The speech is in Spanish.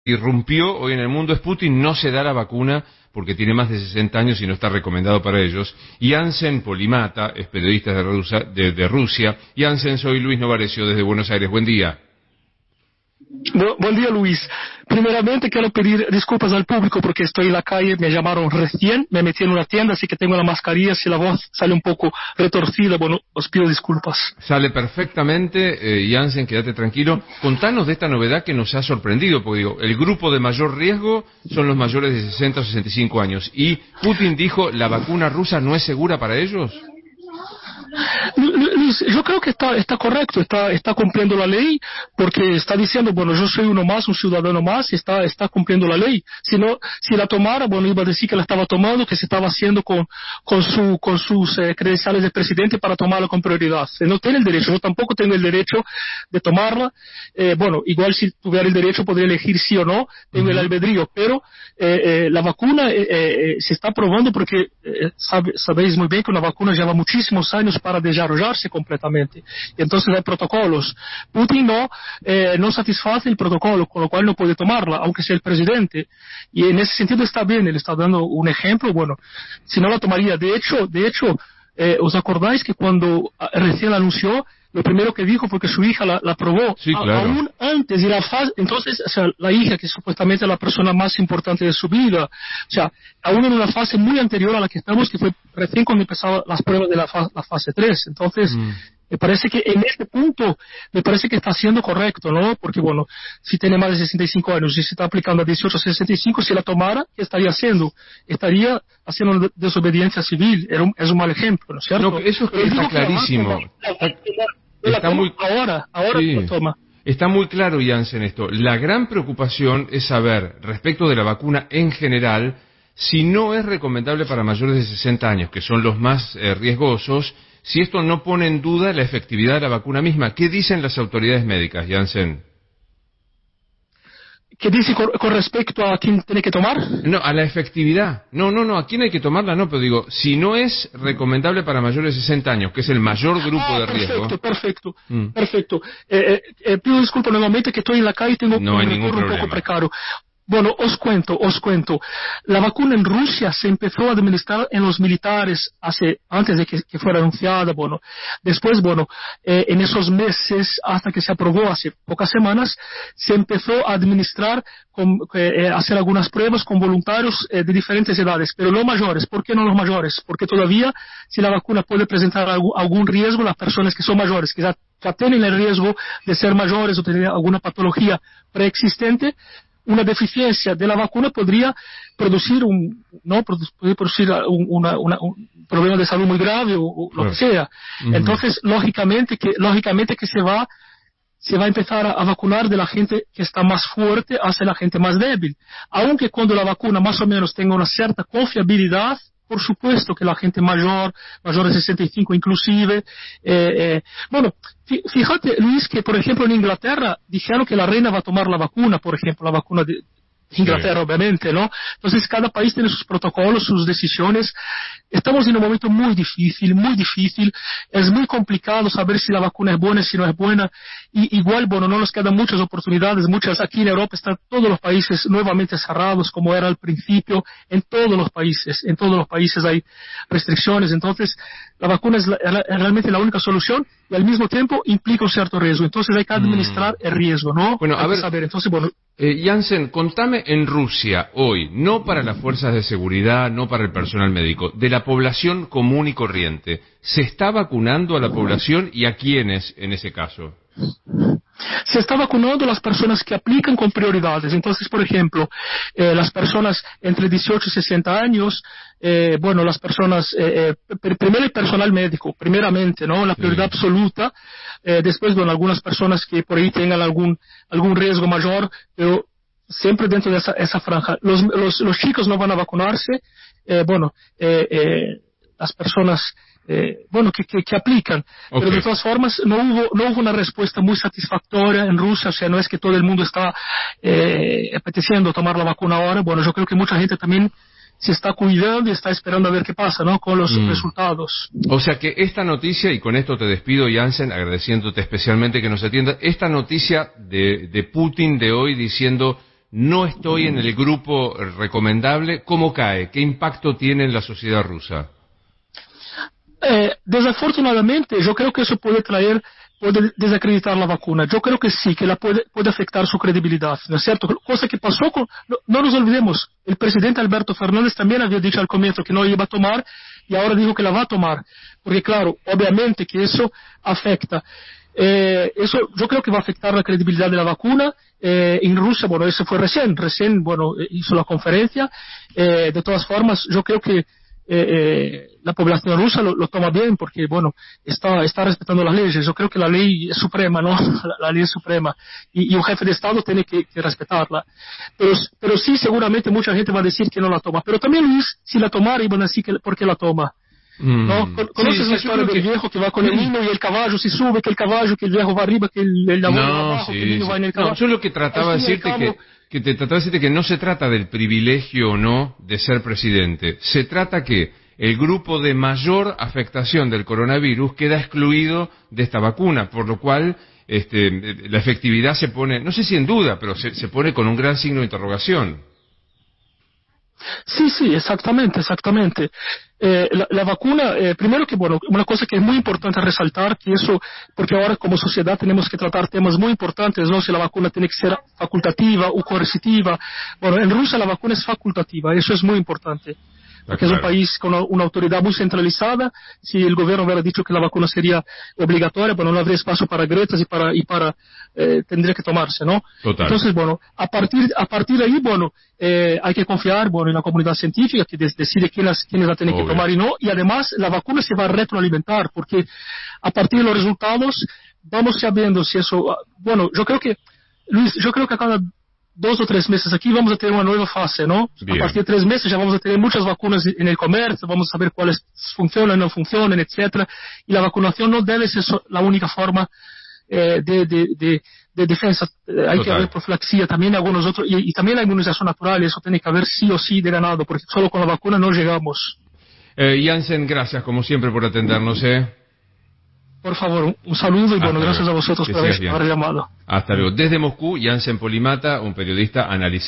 irrumpió hoy en el mundo es Putin, no se da la vacuna porque tiene más de 60 años y no está recomendado para ellos. Jansen Polimata es periodista de Rusia. Jansen, soy Luis Novarecio desde Buenos Aires. Buen día. Buen día, Luis. Primeramente quiero pedir disculpas al público porque estoy en la calle, me llamaron recién, me metí en una tienda, así que tengo la mascarilla, si la voz sale un poco retorcida, bueno, os pido disculpas. Sale perfectamente, Jansen, quédate tranquilo. Contanos de esta novedad que nos ha sorprendido, porque digo, el grupo de mayor riesgo son los mayores de 60 o 65 años, y Putin dijo, ¿la vacuna rusa no es segura para ellos? Luis, yo creo que está correcto, está cumpliendo la ley, porque está diciendo, bueno, yo soy uno más, un ciudadano más, y está cumpliendo la ley. Si la tomara, bueno, iba a decir que la estaba tomando, que se estaba haciendo con sus credenciales de presidente para tomarla con prioridad. No tiene el derecho, yo tampoco tengo el derecho de tomarla. Bueno, igual si tuviera el derecho podría elegir sí o no, tengo el albedrío, pero la vacuna se está probando porque sabéis muy bien que una vacuna lleva muchísimos años para desarrollarse completamente. Y entonces hay protocolos. Putin no satisface el protocolo, con lo cual no puede tomarla, aunque sea el presidente. Y en ese sentido está bien, él está dando un ejemplo, bueno, si no la tomaría. De hecho, ¿os acordáis que cuando recién la anunció, lo primero que dijo fue que su hija la probó? Sí, claro. Aún antes de la fase, entonces, o sea, la hija, que supuestamente es la persona más importante de su vida, o sea, aún en una fase muy anterior a la que estamos, que fue recién cuando empezaban las pruebas de la fase 3. Entonces, me parece que en este punto, me parece que está siendo correcto, ¿no? Porque, bueno, si tiene más de 65 años y se está aplicando a 18 a 65, si la tomara, ¿qué estaría haciendo? Estaría haciendo una desobediencia civil. Es un mal ejemplo, ¿no es cierto? No, eso está clarísimo. Está muy... Ahora sí. lo toma. Está muy claro, Jansen, esto. La gran preocupación es saber, respecto de la vacuna en general, si no es recomendable para mayores de 60 años, que son los más riesgosos, si esto no pone en duda la efectividad de la vacuna misma. ¿Qué dicen las autoridades médicas, Jansen? ¿Qué dice con respecto a quién tiene que tomar? No, a la efectividad. No, a quién hay que tomarla, no, pero digo, si no es recomendable para mayores de 60 años, que es el mayor grupo de riesgo. Perfecto. Pido disculpas nuevamente que estoy en la calle y tengo no hay un ningún retorno problema. un poco precario. Bueno, os cuento. La vacuna en Rusia se empezó a administrar en los militares antes de que fuera anunciada. Bueno, después, en esos meses, hasta que se aprobó hace pocas semanas, se empezó a administrar, hacer algunas pruebas con voluntarios de diferentes edades, pero no mayores. ¿Por qué no los mayores? Porque todavía, si la vacuna puede presentar algún riesgo, las personas que son mayores, que ya tienen el riesgo de ser mayores o tener alguna patología preexistente, una deficiencia de la vacuna podría producir un problema de salud muy grave o lo que sea. Entonces, lógicamente que se va a empezar a vacunar de la gente que está más fuerte hacia la gente más débil. Aunque cuando la vacuna más o menos tenga una cierta confiabilidad, por supuesto que la gente mayor de 65 inclusive, fíjate, Luis, que por ejemplo en Inglaterra dijeron que la reina va a tomar la vacuna, por ejemplo, la vacuna de Inglaterra, sí, obviamente, ¿no? Entonces cada país tiene sus protocolos, sus decisiones. Estamos en un momento muy difícil, es muy complicado saber si la vacuna es buena, si no es buena, y igual, no nos quedan muchas oportunidades, aquí en Europa están todos los países nuevamente cerrados, como era al principio, en todos los países hay restricciones. Entonces la vacuna es realmente la única solución, y al mismo tiempo implica un cierto riesgo, entonces hay que administrar el riesgo, ¿no? Bueno, hay a ver, que saber. Entonces, Jansen, contame en Rusia hoy, no para las fuerzas de seguridad, no para el personal médico, de la población común y corriente, ¿se está vacunando a la población y a quiénes en ese caso? Se está vacunando a las personas que aplican con prioridades. Entonces, por ejemplo, las personas entre 18 y 60 años, las personas, primero el personal médico, primeramente, ¿no? La prioridad absoluta. Después, algunas personas que por ahí tengan algún riesgo mayor, pero siempre dentro de esa franja. Los chicos no van a vacunarse, las personas que aplican. Okay. Pero de todas formas no hubo una respuesta muy satisfactoria en Rusia, o sea, no es que todo el mundo está apeteciendo tomar la vacuna ahora. Yo creo que mucha gente también se está cuidando y está esperando a ver qué pasa, ¿no? Con los resultados. O sea que esta noticia, y con esto te despido, Jansen, agradeciéndote especialmente que nos atienda, esta noticia de Putin de hoy diciendo no estoy en el grupo recomendable, ¿cómo cae? ¿Qué impacto tiene en la sociedad rusa? Desafortunadamente, yo creo que eso puede desacreditar la vacuna. Yo creo que sí, que puede afectar su credibilidad, ¿no es cierto? Cosa que pasó no nos olvidemos, el presidente Alberto Fernández también había dicho al comienzo que no iba a tomar y ahora dijo que la va a tomar. Porque claro, obviamente que eso afecta. Eso yo creo que va a afectar la credibilidad de la vacuna. En Rusia, bueno, eso fue recién, bueno, hizo la conferencia. De todas formas, yo creo que la población rusa lo toma bien porque, bueno, está respetando las leyes. Yo creo que la ley es suprema, ¿no? La ley es suprema y un jefe de Estado tiene que respetarla. Pero sí, seguramente mucha gente va a decir que no la toma. Pero también, Luis, si la tomara, iban a decir que por qué la toma. ¿No? ¿Conoces la historia del viejo que va con el niño y el caballo se sube, que el viejo va arriba, que el abuelo va abajo, que el niño va en el caballo? No, yo lo que trataba de decirte que no se trata del privilegio o no de ser presidente. Se trata que el grupo de mayor afectación del coronavirus queda excluido de esta vacuna, por lo cual la efectividad se pone, no sé si en duda, pero se pone con un gran signo de interrogación. Sí, exactamente. La vacuna, primero que, bueno, una cosa que es muy importante resaltar, que eso, porque ahora como sociedad tenemos que tratar temas muy importantes, ¿no? Si la vacuna tiene que ser facultativa o coercitiva. Bueno, en Rusia la vacuna es facultativa, eso es muy importante. Porque es un país con una autoridad muy centralizada. Si el gobierno hubiera dicho que la vacuna sería obligatoria, bueno, no habría espacio para grietas tendría que tomarse, ¿no? Total. Entonces, bueno, a partir de ahí, bueno, hay que confiar, bueno, en la comunidad científica que decide quiénes la tienen que tomar y no. Y además, la vacuna se va a retroalimentar, porque a partir de los resultados vamos sabiendo si eso, bueno, Luis, yo creo que a cada 2 o 3 meses aquí vamos a tener una nueva fase, ¿no? Bien. A partir de 3 meses ya vamos a tener muchas vacunas en el comercio, vamos a saber cuáles funcionan, no funcionan, etcétera. Y la vacunación no debe ser la única forma de defensa. Hay que haber profilaxia también, algunos otros, y también la inmunización natural, eso tiene que haber sí o sí de ganado, porque solo con la vacuna no llegamos. Jansen, gracias como siempre por atendernos, Por favor, un saludo y bueno, gracias a vosotros por haber llamado. Hasta luego. Desde Moscú, Jansen Polimata, un periodista analizando